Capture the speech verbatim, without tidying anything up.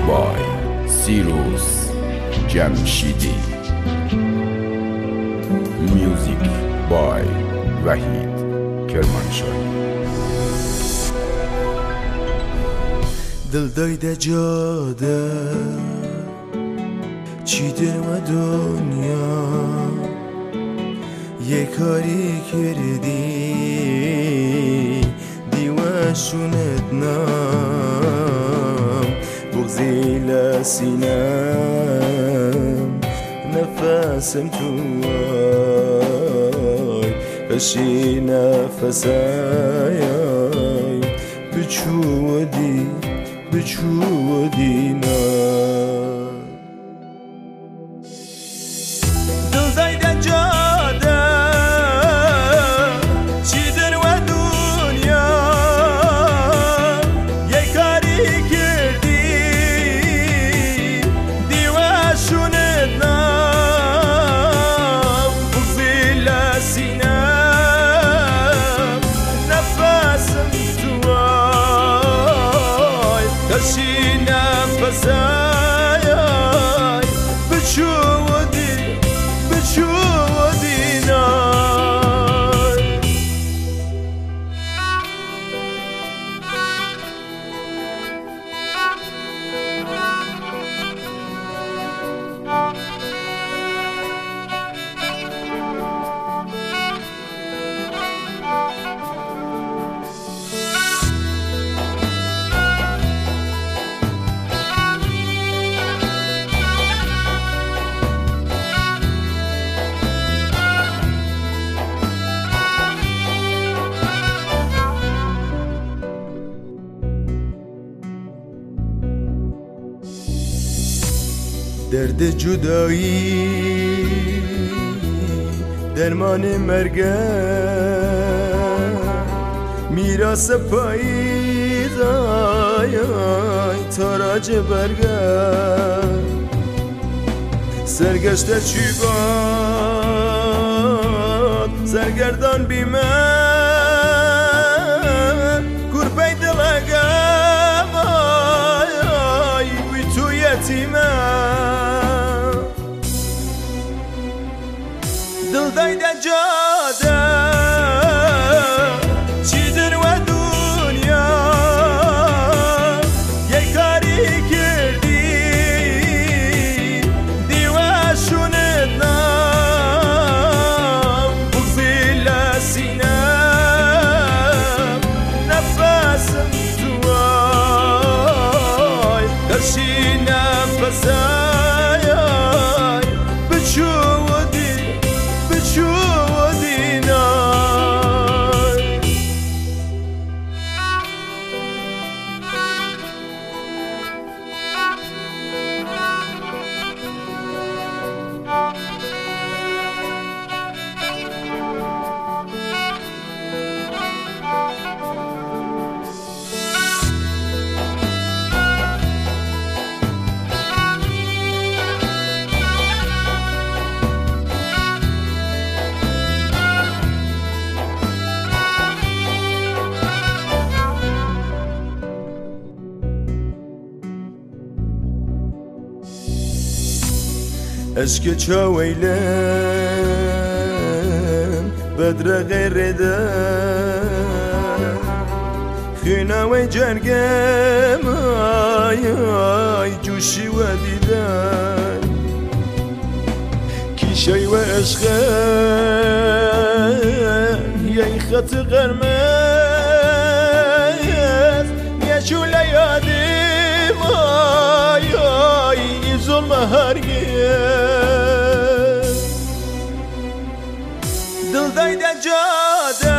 by Cyrus Jamshidi. Music by Wahid Kermanshah. دل دایده جاده چیده و دنیا یه کاری کردی دیوشونت نام بغزی لسینم نفسم توی بشی نفسای بچودی بچودی نه دل زایده جاده چیدن و دنیا یه کاری کردی دیوشونت نام بغزی لسینم نفسم توی کشی نفسای بچودی بچودی نای درد جدایی درمان مرگه میراث پاییز آی آی تاراج برگه سرگشته چی باد سرگردان بیمه گربه دلگم آی آی بی تو یتیمه دل دایده جاده چیدن و دنیا یه کاری کردی دیوشونت نام بغزی لسینم نفسم توی کشی نفسای بچودی بچودی نای اشک چاویلم بدر غیر ده خیناوی جرگم آی آی جوشی و دیدن کیشای و عشقم یه خط قرمز یه شوله یادیم آی آی این ظلم هرگز دل دایده جاده